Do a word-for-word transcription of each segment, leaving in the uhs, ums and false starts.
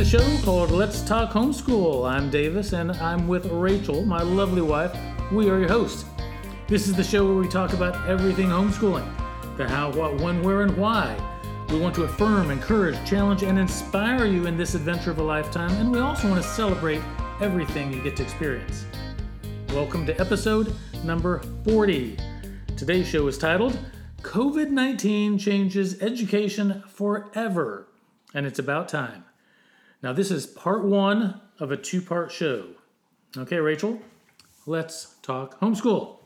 show called Let's Talk Homeschool. I'm Davis, and I'm with Rachel, my lovely wife. We are your hosts. This is the show where we talk about everything homeschooling. The how, what, when, where, and why. We want to affirm, encourage, challenge, and inspire you in this adventure of a lifetime, and we also want to celebrate everything you get to experience. Welcome to episode number forty. Today's show is titled COVID nineteen Changes Education Forever, and it's about time. Now, this is part one of a two-part show. Okay, Rachel, let's talk homeschool.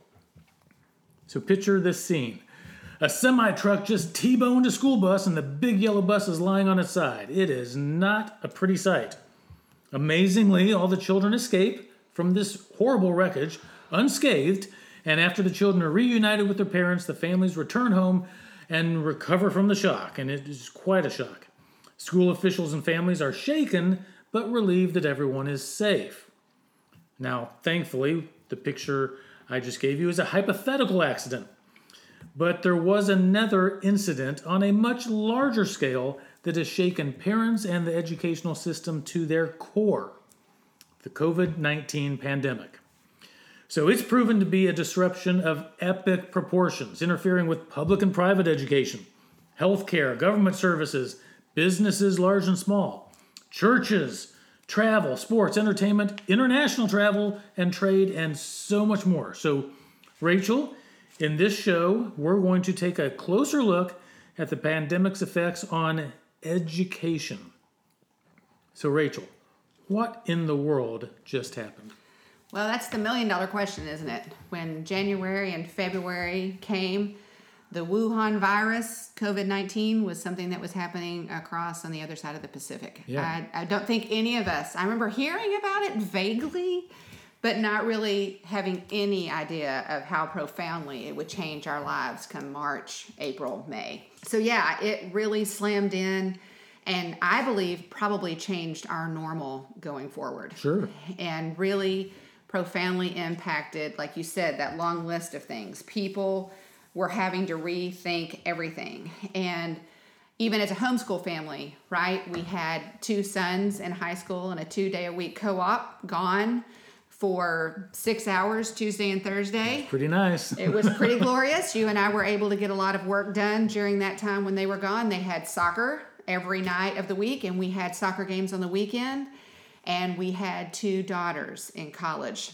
So picture this scene. A semi-truck just T-boned a school bus and the big yellow bus is lying on its side. It is not a pretty sight. Amazingly, all the children escape from this horrible wreckage unscathed, and after the children are reunited with their parents, the families return home and recover from the shock, and it is quite a shock. School officials and families are shaken, but relieved that everyone is safe. Now, thankfully, the picture I just gave you is a hypothetical accident. But there was another incident on a much larger scale that has shaken parents and the educational system to their core. The COVID nineteen pandemic. So it's proven to be a disruption of epic proportions, interfering with public and private education, healthcare, government services, businesses large and small, churches, travel, sports, entertainment, international travel, and trade, and so much more. So, Rachel, in this show, we're going to take a closer look at the pandemic's effects on education. So, Rachel, what in the world just happened? Well, that's the million dollar question, isn't it? When January and February came, the Wuhan virus, COVID nineteen, was something that was happening across on the other side of the Pacific. Yeah. I, I don't think any of us, I remember hearing about it vaguely, but not really having any idea of how profoundly it would change our lives come March, April, May. So yeah, it really slammed in, and I believe probably changed our normal going forward. Sure. And really profoundly impacted, like you said, that long list of things. People were having to rethink everything. And even as a homeschool family, right, we had two sons in high school and a two-day-a-week co-op gone for six hours Tuesday and Thursday. Pretty nice. It was pretty glorious. You and I were able to get a lot of work done during that time when they were gone. They had soccer every night of the week, and we had soccer games on the weekend. And we had two daughters in college.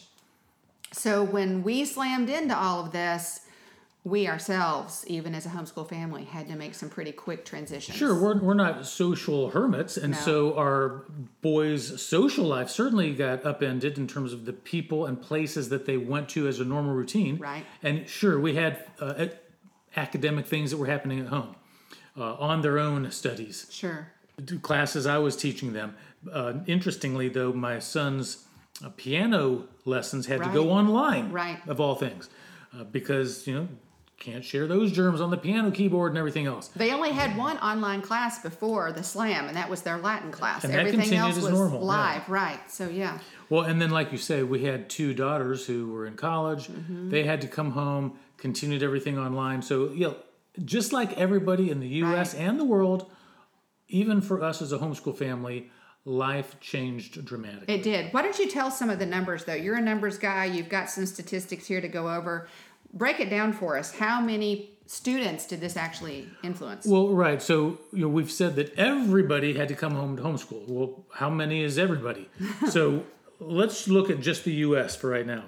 So when we slammed into all of this, we ourselves, even as a homeschool family, had to make some pretty quick transitions. Sure, we're we're not social hermits, and No. so our boys' social life certainly got upended in terms of the people and places that they went to as a normal routine. Right. And sure, we had uh, academic things that were happening at home, uh, on their own studies. Sure. Classes I was teaching them. Uh, interestingly, though, my son's uh, piano lessons had Right. to go online, Right. of all things, uh, because, you know, can't share those germs on the piano keyboard and everything else. They only had one online class before the slam, and that was their Latin class. And that Everything continued else as was normal, live, yeah. right. So, yeah. Well, and then, like you say, we had two daughters who were in college. Mm-hmm. They had to come home, continued everything online. So, you know, just like everybody in the U S Right. and the world, even for us as a homeschool family, life changed dramatically. It did. Why don't you tell some of the numbers, though? You're a numbers guy. You've got some statistics here to go over. Break it down for us. How many students did this actually influence? Well, right. So, you know, we've said that everybody had to come home to homeschool. Well, how many is everybody? So let's look at just the U S for right now.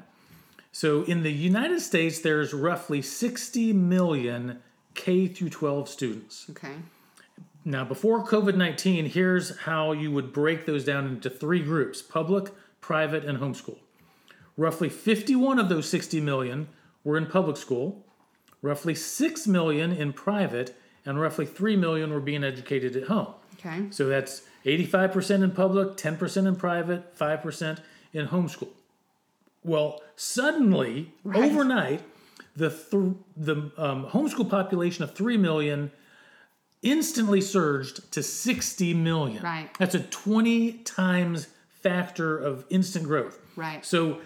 So in the United States, there's roughly sixty million K through twelve students. Okay. Now, before COVID nineteen, here's how you would break those down into three groups: public, private, and homeschool. Roughly fifty-one of those sixty million were in public school, roughly six million in private, and roughly three million were being educated at home. Okay. So that's eighty-five percent in public, ten percent in private, five percent in homeschool. Well, suddenly, Right. overnight, the th- the um, homeschool population of three million instantly surged to sixty million. Right. That's a twenty times factor of instant growth. Right. So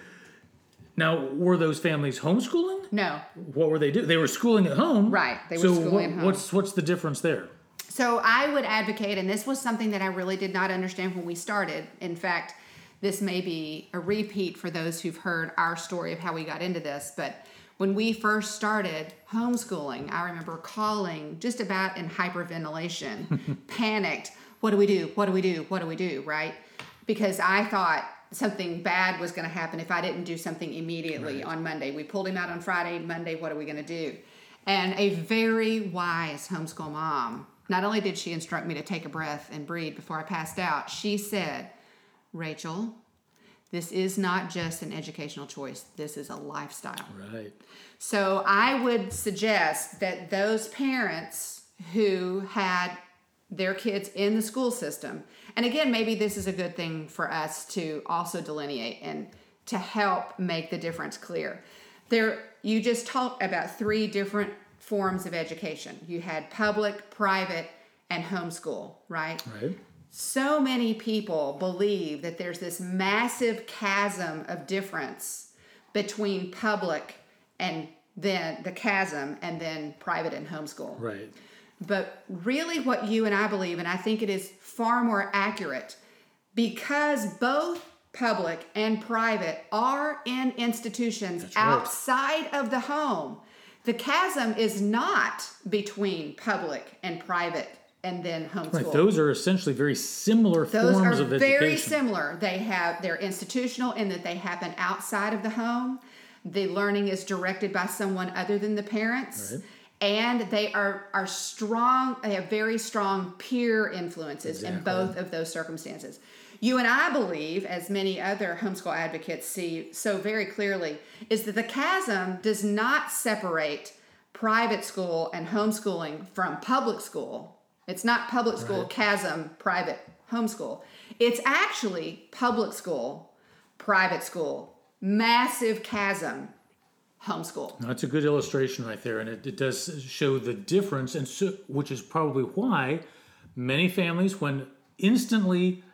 now, were those families homeschooling? No. What were they doing? They were schooling at home. Right, they were so schooling what, at home. what's what's the difference there? So I would advocate, and this was something that I really did not understand when we started. In fact, this may be a repeat for those who've heard our story of how we got into this, but when we first started homeschooling, I remember calling just about in hyperventilation, panicked. What do we do? What do we do? What do we do? Right? Because I thought something bad was going to happen if I didn't do something immediately right. on Monday. We pulled him out on Friday, Monday, what are we going to do? And a very wise homeschool mom, not only did she instruct me to take a breath and breathe before I passed out, she said, Rachel, this is not just an educational choice. This is a lifestyle. Right. So I would suggest that those parents who had their kids in the school system, and again, maybe this is a good thing for us to also delineate and to help make the difference clear. There, you just talked about three different forms of education. You had public, private, and homeschool, right? Right. So many people believe that there's this massive chasm of difference between public and then the chasm and then private and homeschool. Right. But really what you and I believe, and I think it is far more accurate, because both public and private are in institutions That's right. outside of the home, the chasm is not between public and private and then homeschool. Right. Those are essentially very similar Those forms are of education. very similar. They have, they're institutional in that they happen outside of the home. The learning is directed by someone other than the parents. Right. And they are, are strong, they have very strong peer influences exactly. in both of those circumstances. You and I believe, as many other homeschool advocates see so very clearly, is that the chasm does not separate private school and homeschooling from public school. It's not public school, right. chasm, private, homeschool. It's actually public school, private school, massive chasm, homeschool. That's a good illustration right there, and it, it does show the difference, and so, which is probably why many families, when instantly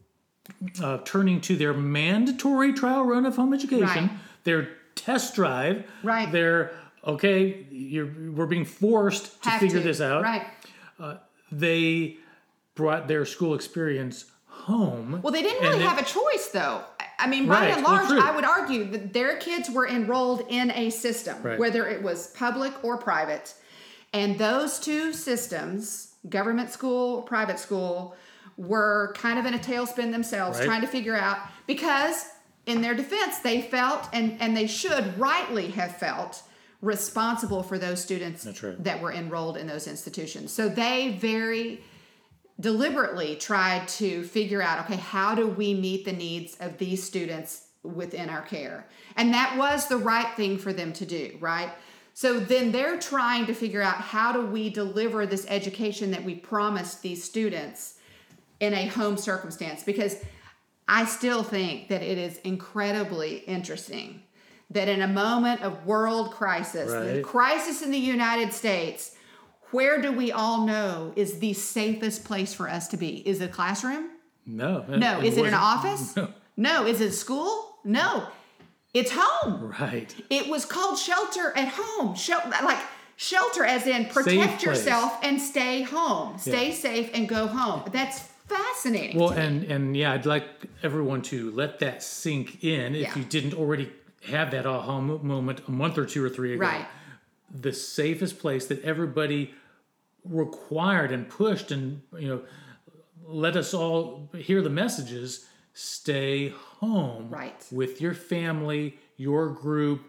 uh, turning to their mandatory trial run of home education, right. their test drive, right. their, okay, you're, we're being forced to Have figure to. this out. Right. Uh, they brought their school experience home. Well, they didn't really they, have a choice, though. I mean, by right. and large, well, I would argue that their kids were enrolled in a system, right. whether it was public or private. And those two systems, government school, private school, were kind of in a tailspin themselves, right. trying to figure out, because in their defense, they felt, and, and they should rightly have felt, responsible for those students right. that were enrolled in those institutions. So they very deliberately tried to figure out, okay, how do we meet the needs of these students within our care? And that was the right thing for them to do, right? So then they're trying to figure out, how do we deliver this education that we promised these students in a home circumstance? Because I still think that it is incredibly interesting that in a moment of world crisis, right. the crisis in the United States, where do we all know is the safest place for us to be? Is it a classroom? No. No. It Is it an office? No. No. Is it a school? No. It's home. Right. It was called shelter at home. Shel- like shelter as in protect yourself and stay home. Stay yeah. safe and go home. That's fascinating. Well, to and, me. and yeah, I'd like everyone to let that sink in if yeah. you didn't already have that aha moment a month or two or three ago. Right. The safest place that everybody required and pushed and, you know, let us all hear the messages, stay home right. with your family, your group,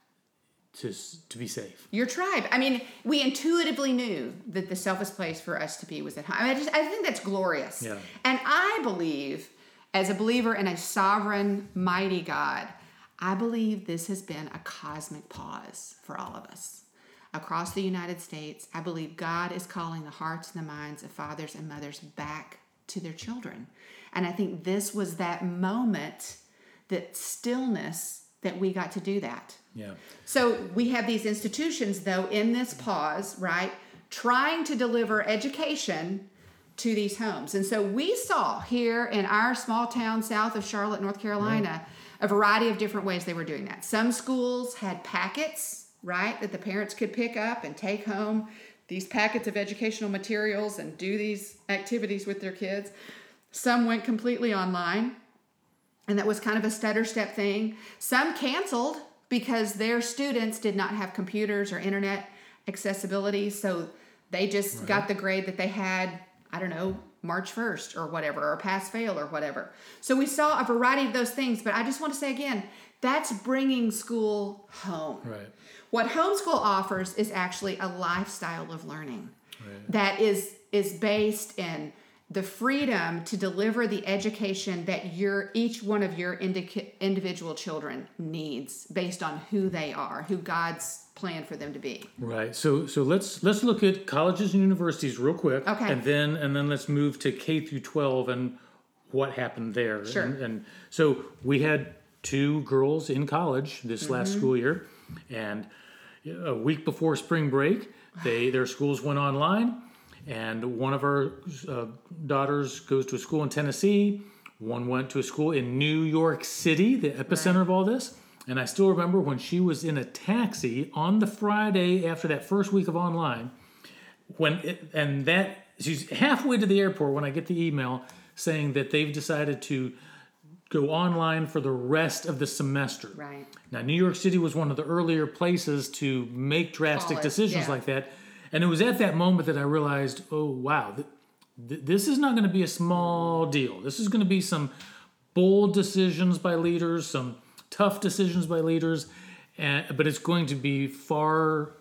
to to be safe. Your tribe. I mean, we intuitively knew that the safest place for us to be was at home. I, mean, I, just, I think that's glorious. Yeah. And I believe, as a believer in a sovereign, mighty God, I believe this has been a cosmic pause for all of us. Across the United States, I believe God is calling the hearts and the minds of fathers and mothers back to their children. And I think this was that moment, that stillness, that we got to do that. Yeah. So we have these institutions, though, in this pause, right, trying to deliver education to these homes. And so we saw here in our small town south of Charlotte, North Carolina, yeah. a variety of different ways they were doing that. Some schools had packets, right, that the parents could pick up and take home. these packets of educational materials and do these activities with their kids. Some went completely online, and that was kind of a stutter step thing. Some canceled because their students did not have computers or internet accessibility, so they just right. got the grade that they had, I don't know, March first or whatever, or pass fail or whatever. So we saw a variety of those things, but I just want to say again, that's bringing school home. Right. What homeschool offers is actually a lifestyle of learning right. that is is based in the freedom to deliver the education that your each one of your indica- individual children needs based on who they are, who God's planned for them to be. Right. So so let's let's look at colleges and universities real quick. Okay. And then and then let's move to K through twelve and what happened there. Sure. And, and so we had two girls in college this mm-hmm. last school year, and a week before spring break, they their schools went online. And one of our uh, daughters goes to a school in Tennessee. One went to a school in New York City, the epicenter right. of all this. And I still remember when she was in a taxi on the Friday after that first week of online. When it, and that she's halfway to the airport when I get the email saying that they've decided to go online for the rest of the semester. Right. Now, New York City was one of the earlier places to make drastic College, decisions yeah. like that. And it was at that moment that I realized, oh, wow, th- th- this is not going to be a small deal. This is going to be some bold decisions by leaders, some tough decisions by leaders, and, but it's going to be far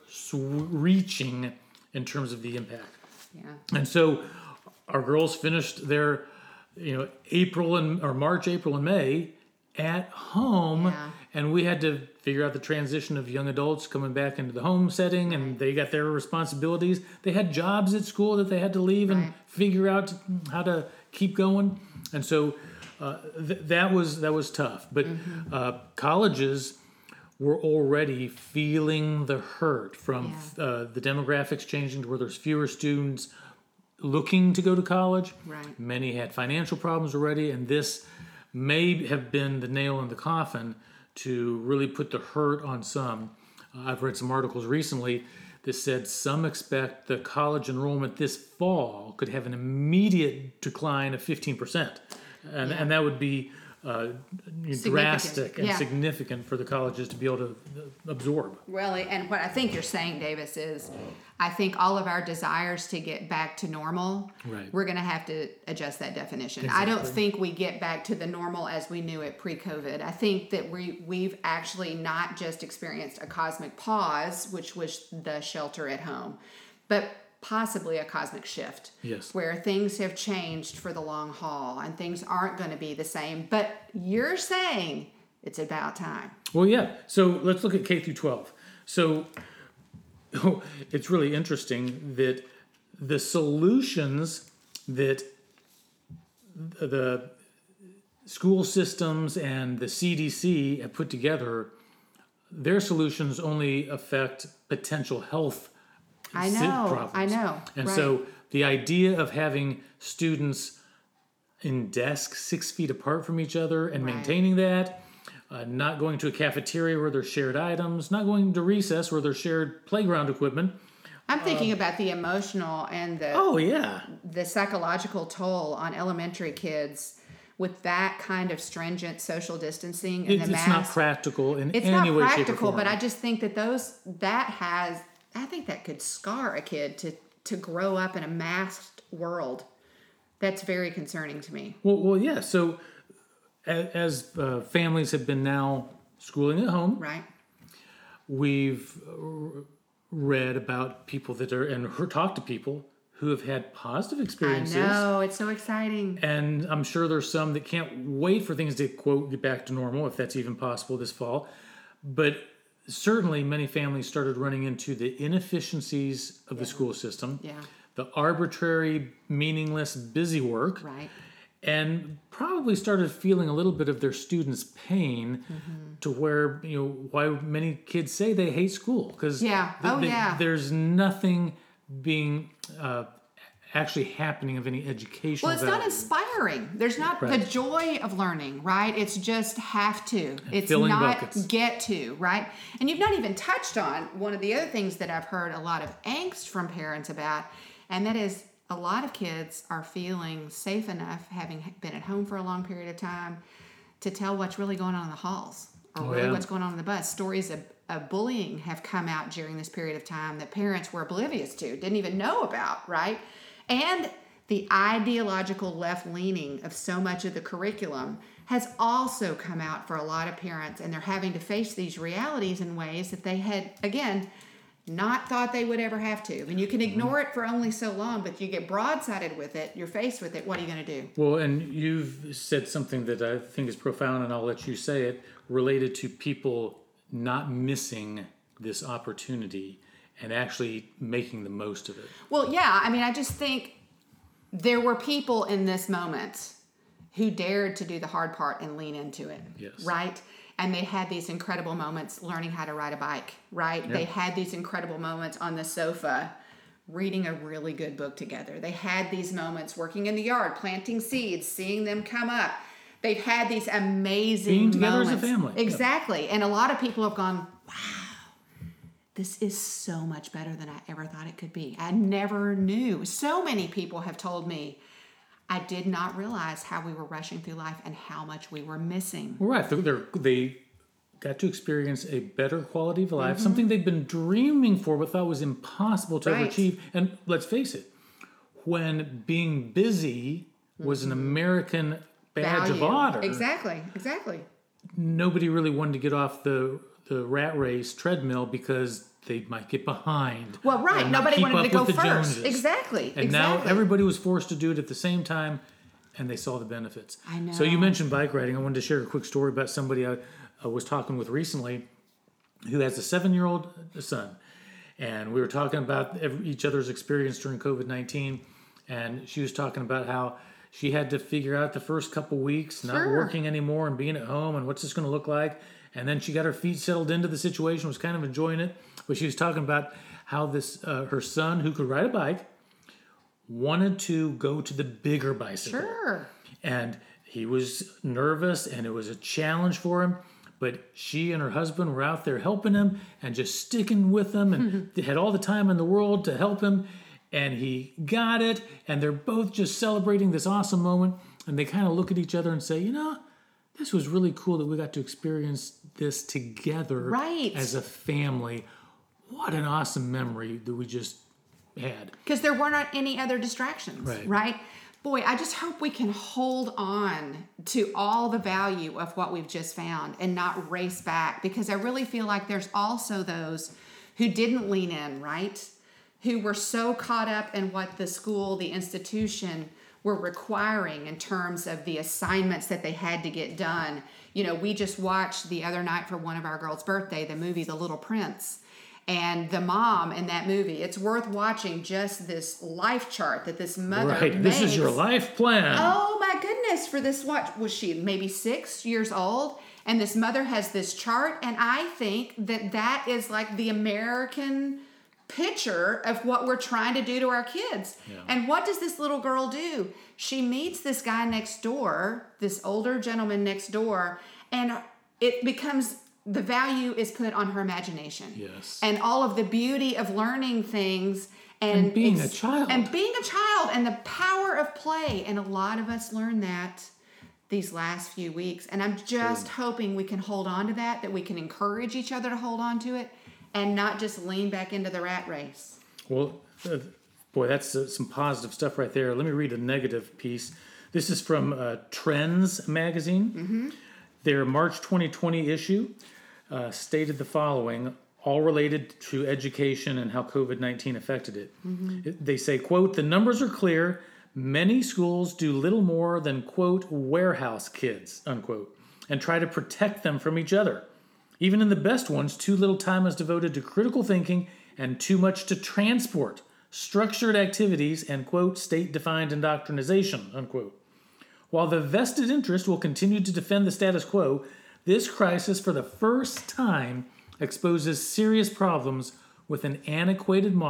reaching in terms of the impact. Yeah. And so our girls finished their, you know, April and or March, April, and May at home, yeah. and we had to figure out the transition of young adults coming back into the home setting, and they got their responsibilities. They had jobs at school that they had to leave and right. figure out how to keep going, and so uh, th- that was that was tough. But mm-hmm. uh, colleges were already feeling the hurt from yeah. uh, the demographics changing to where there's fewer students looking to go to college. Right. Many had financial problems already, and this may have been the nail in the coffin to really put the hurt on some. Uh, I've read some articles recently that said some expect the college enrollment this fall could have an immediate decline of fifteen percent. And, yeah. and that would be uh, drastic and yeah. significant for the colleges to be able to absorb. Well, and what I think you're saying, Davis, is I think all of our desires to get back to normal, right. we're going to have to adjust that definition. Exactly. I don't think we get back to the normal as we knew it pre-COVID. I think that we, we've actually not just experienced a cosmic pause, which was the shelter at home, but possibly a cosmic shift. Yes. Where things have changed for the long haul and things aren't going to be the same. But you're saying it's about time. Well, yeah. So let's look at K through twelve. So it's really interesting that the solutions that the school systems and the C D C have put together, their solutions only affect potential health I know, problems. I know. And right. so the idea of having students in desks six feet apart from each other and right. maintaining that, uh, not going to a cafeteria where there's shared items, not going to recess where there's shared playground equipment. I'm thinking uh, about the emotional and the oh yeah the psychological toll on elementary kids with that kind of stringent social distancing and it, the it's masks. not practical in it's any not way, practical, shape, or form. but I just think that those that has I think that could scar a kid to to grow up in a masked world. That's very concerning to me. Well, well, yeah. So as, as uh, families have been now schooling at home, right? We've read about people that are and heard, talked to people who have had positive experiences. I know, it's so exciting. And I'm sure there's some that can't wait for things to, quote, get back to normal, if that's even possible this fall. But certainly many families started running into the inefficiencies of yeah. the school system, yeah. the arbitrary, meaningless, busy work, right. and probably started feeling a little bit of their students' pain mm-hmm. to where, you know, why many kids say they hate school. Because yeah. oh, they, yeah. there's nothing being uh, actually happening of any educational Well, it's value. not inspiring. There's not Right. the joy of learning, right? It's just have to. It's filling not buckets. get to, right? And you've not even touched on one of the other things that I've heard a lot of angst from parents about, and that is a lot of kids are feeling safe enough, having been at home for a long period of time, to tell what's really going on in the halls or Oh, really yeah. what's going on in the bus. Stories of, of bullying have come out during this period of time that parents were oblivious to, didn't even know about, right? And the ideological left leaning of so much of the curriculum has also come out for a lot of parents, and they're having to face these realities in ways that they had, again, not thought they would ever have to. And you can ignore it for only so long, but you get broadsided with it, you're faced with it, what are you going to do? Well, and you've said something that I think is profound, and I'll let you say it, related to people not missing this opportunity and actually making the most of it. Well, yeah, I mean, I just think there were people in this moment who dared to do the hard part and lean into it, Yes. right? And they had these incredible moments learning how to ride a bike, right? Yeah. They had these incredible moments on the sofa reading a really good book together. They had these moments working in the yard, planting seeds, seeing them come up. They've had these amazing Being together moments. as a family. Exactly. And a lot of people have gone, wow, this is so much better than I ever thought it could be. I never knew. So many people have told me, I did not realize how we were rushing through life and how much we were missing. Well, right. They're, they're, they got to experience a better quality of life, Mm-hmm. something they'd been dreaming for but thought was impossible to ever Right. achieve. And let's face it, when being busy was an American badge of Value. honor, Exactly, exactly. nobody really wanted to get off the, the rat race treadmill because they might get behind. Well, right. and not Nobody keep wanted to up go with the first. Joneses. Exactly. And exactly. now everybody was forced to do it at the same time, and they saw the benefits. I know. So you mentioned bike riding. I wanted to share a quick story about somebody I, I was talking with recently who has a seven-year-old son. And we were talking about every, each other's experience during covid nineteen. And she was talking about how she had to figure out the first couple weeks, not Sure. working anymore and being at home and what's this going to look like. And then she got her feet settled into the situation, was kind of enjoying it. But she was talking about how this uh, her son, who could ride a bike, wanted to go to the bigger bicycle. Sure. And he was nervous, and it was a challenge for him. But she and her husband were out there helping him and just sticking with him, and they had all the time in the world to help him. And he got it, and they're both just celebrating this awesome moment. And they kind of look at each other and say, you know, this was really cool that we got to experience this together Right. as a family. What an awesome memory that we just had. Because there were not any other distractions, Right. right? Boy, I just hope we can hold on to all the value of what we've just found and not race back, because I really feel like there's also those who didn't lean in, right? Who were so caught up in what the school, the institution were requiring in terms of the assignments that they had to get done. You know, we just watched the other night for one of our girls' birthday, the movie The Little Prince. And the mom in that movie, it's worth watching just this life chart that this mother Right. This is makes. your life plan. Oh my goodness, for this, what was she, maybe six years old? And this mother has this chart, and I think that that is like the American picture of what we're trying to do to our kids. Yeah. And what does this little girl do? She meets this guy next door, this older gentleman next door, and it becomes, the value is put on her imagination. Yes. And all of the beauty of learning things and, And being a child. And being a child and the power of play. And a lot of us learned that these last few weeks. And I'm just hoping we can hold on to that, that we can encourage each other to hold on to it and not just lean back into the rat race. Well, uh, boy, that's uh, some positive stuff right there. Let me read a negative piece. This is from uh, Trends magazine. Mm-hmm. Their March twenty twenty issue uh, stated the following, all related to education and how covid nineteen affected it. Mm-hmm. it. They say, quote, "The numbers are clear. Many schools do little more than, quote, warehouse kids, unquote, and try to protect them from each other. Even in the best ones, too little time is devoted to critical thinking and too much to transport, structured activities, and, quote, state-defined indoctrination, unquote. While the vested interest will continue to defend the status quo, this crisis for the first time exposes serious problems with an antiquated model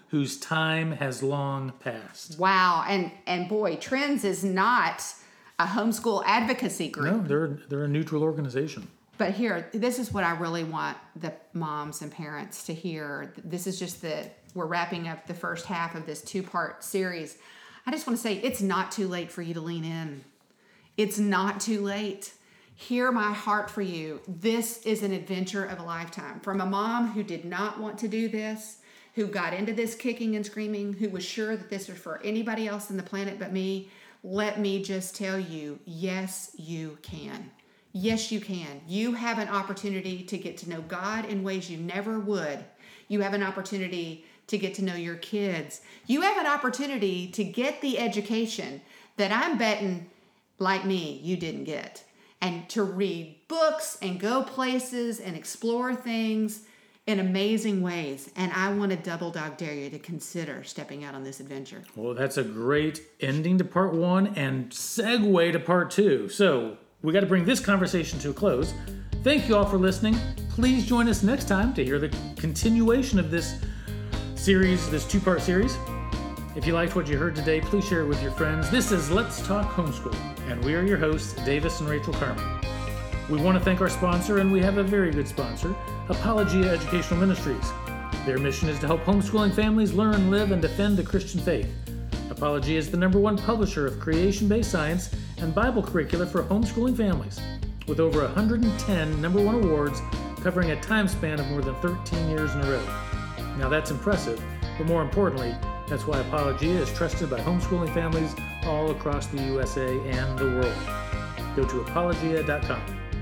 whose time has long passed. Wow. And and boy, Trends is not a homeschool advocacy group. No, they're they're a neutral organization. But here, this is what I really want the moms and parents to hear. This is just the, we're wrapping up the first half of this two-part series. I just want to say it's not too late for you to lean in. It's not too late. Hear my heart for you. This is an adventure of a lifetime. From a mom who did not want to do this, who got into this kicking and screaming, who was sure that this was for anybody else on the planet but me, let me just tell you, yes, you can. Yes, you can. You have an opportunity to get to know God in ways you never would. You have an opportunity to get to know your kids. You have an opportunity to get the education that I'm betting, like me, you didn't get. And to read books and go places and explore things in amazing ways. And I want to double dog dare you to consider stepping out on this adventure. Well, that's a great ending to part one and segue to part two. So we got to bring this conversation to a close. Thank you all for listening. Please join us next time to hear the continuation of this series, this two-part series. If you liked what you heard today, please share it with your friends. This is Let's Talk Homeschool, and we are your hosts, Davis and Rachel Carmen. We want to thank our sponsor, and we have a very good sponsor, Apologia Educational Ministries. Their mission is to help homeschooling families learn, live, and defend the Christian faith. Apologia is the number one publisher of creation-based science and Bible curricula for homeschooling families, with over one hundred ten number one awards covering a time span of more than thirteen years in a row. Now that's impressive, but more importantly, that's why Apologia is trusted by homeschooling families all across the U S A and the world. Go to apologia dot com,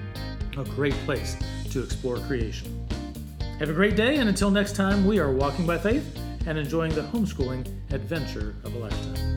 a great place to explore creation. Have a great day, and until next time, we are walking by faith and enjoying the homeschooling adventure of a lifetime.